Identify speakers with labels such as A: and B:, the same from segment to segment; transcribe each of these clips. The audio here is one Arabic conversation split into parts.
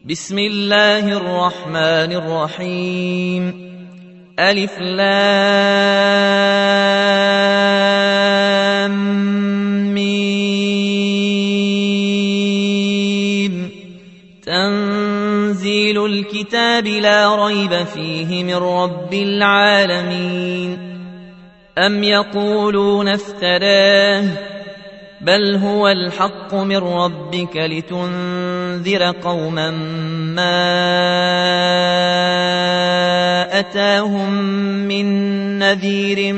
A: بسم الله الرحمن الرحيم. ألف لام ميم. تنزيل الكتاب لا ريب فيه من رب العالمين. أم يقولون افتراه بل هو الحق من ربك لتنذر قوما ما أتاهم من نذير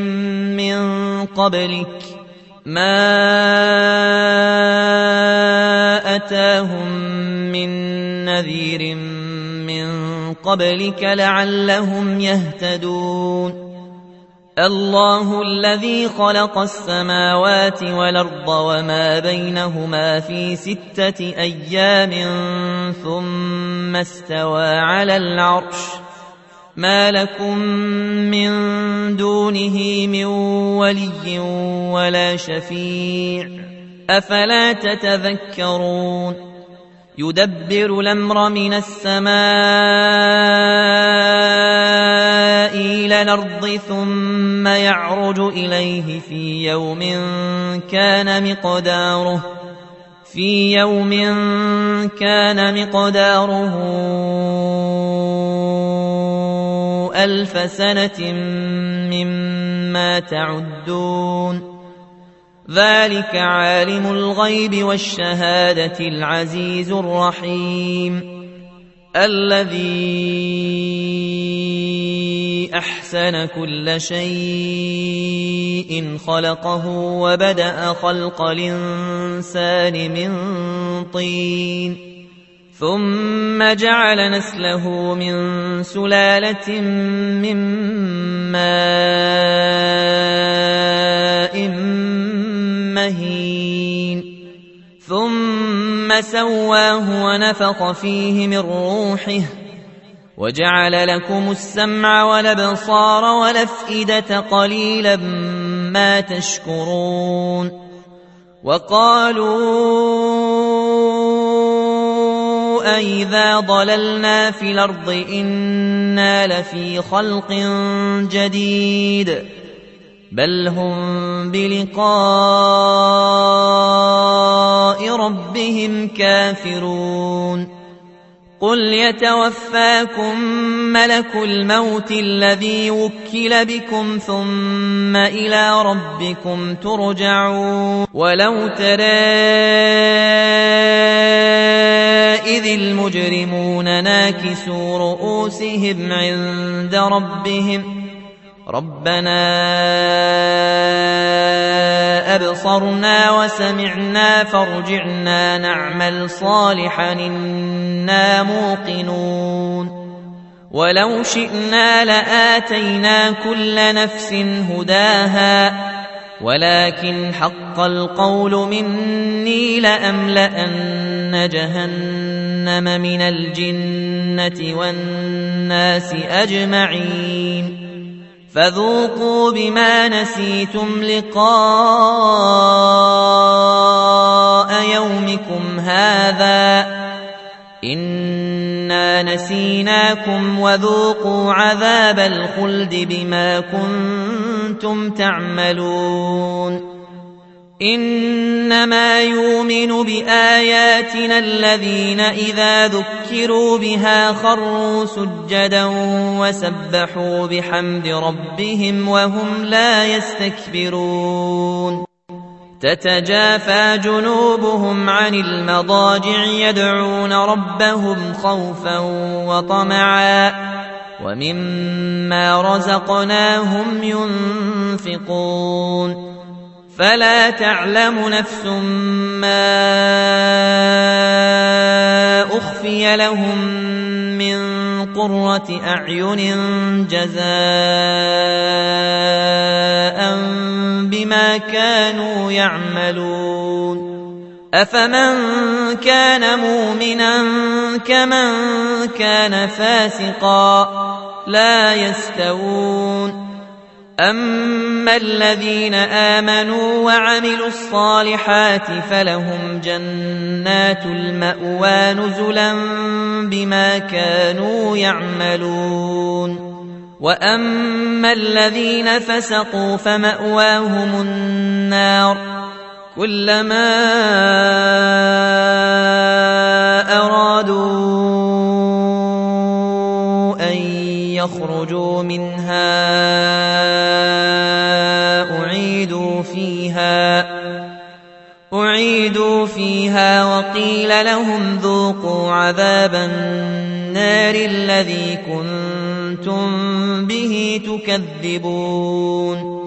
A: من قبلك لعلهم يهتدون. الله الذي خلق السماوات والأرض وما بينهما في 6 أيام ثم استوى على العرش. ما لكم من دونه من ولي ولا شفيع أفلا تتذكرون. يدبر الأمر من السماء إلى الأرض ثم يعرج إليه في يوم كان مقداره 1000 سنة مما تعدون. ذلك عالم الغيب والشهادة العزيز الرحيم. الذي أحسن كل شيء خلقه وبدأ خلق الإنسان من طين ثم جعل نسله من سلالة من ماء مهين ثم سواه ونفخ فيه من روحه وجعل لكم السمع والأبصار والأفئدة قليلا ما تشكرون. وقالوا أئذا ضللنا في الأرض إنا لفي خلق جديد بل هم بلقاء ربهم كافرون. قل يتوفاكم ملك الموت الذي وكل بكم ثم إلى ربكم ترجعون. ولو ترى إذ المجرمون ناكسوا رؤوسهم عند ربهم ربنا أبصرنا وسمعنا فارجعنا نعمل صالحا إنا موقنون. ولو شئنا لآتينا كل نفس هداها ولكن حق القول مني لأملأن جهنم من الجنة والناس أجمعين. فذوقوا بما نسيتم لقاء يومكم هذا إنا نسيناكم وذوقوا عذاب الخلد بما كنتم تعملون. إنما يؤمن بآياتنا الذين إذا ذكروا بها خروا سجدا وسبحوا بحمد ربهم وهم لا يستكبرون. تتجافى جنوبهم عن المضاجع يدعون ربهم خوفا وطمعا ومما رزقناهم ينفقون. فلا تعلم نفس ما أخفي لهم من قرة أعين جزاء بما كانوا يعملون. أفمن كان مؤمنا كمن كان فاسقا لا يستوون. أما الذين آمنوا وعملوا الصالحات فلهم جنات المأوى نزلا بما كانوا يعملون وأما الذين فسقوا فمأواهم النار كلما أرادوا أن يخرجوا منها أعيدوا فيها وقيل لهم ذوقوا عذاب النار الذي كنتم به تكذبون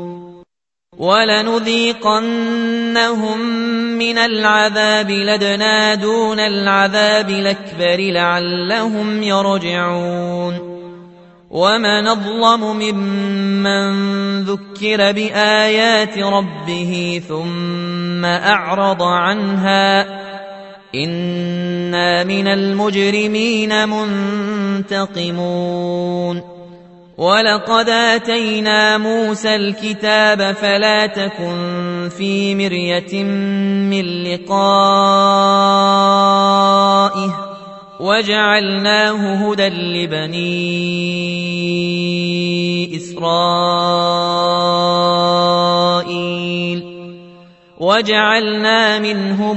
A: ولنذيقنهم من العذاب لدنا دون العذاب الأكبر لعلهم يرجعون ومن أظلم ممن ذكر بآيات ربه ثم أعرض عنها إنا من المجرمين منتقمون ولقد آتينا موسى الكتاب فلا تكن في مرية من لقائه وجعلناه هدى لبني إسرائيل وجعلنا منهم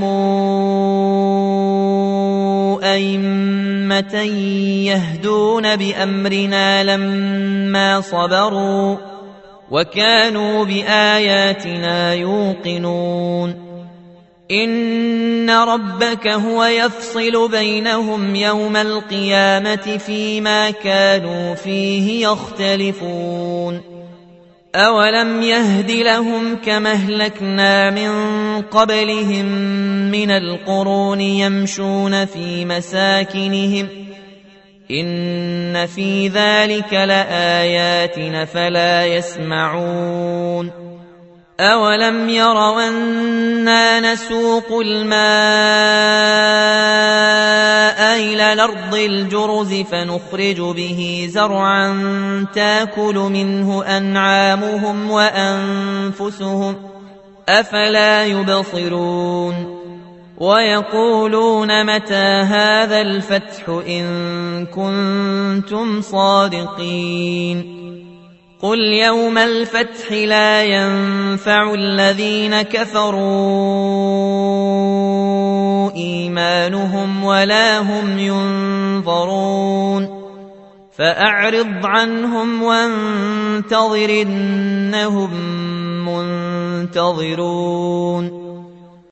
A: أئمة يهدون بأمرنا لما صبروا وكانوا بآياتنا يوقنون إن ربك هو يفصل بينهم يوم القيامة فيما كانوا فيه يختلفون أولم يهد لهم كما أهلكنا من قبلهم من القرون يمشون في مساكنهم إن في ذلك لآيات فلا يسمعون أولم يروا أنا نسوق الماء إلى الأرض الجرز فنخرج به زرعا تاكل منه أنعامهم وأنفسهم أفلا يبصرون ويقولون متى هذا الفتح إن كنتم صادقين قل يوم الفتح لا ينفع الذين كفروا إيمانهم ولا هم ينظرون فأعرض عنهم وانتظر إنهم منتظرون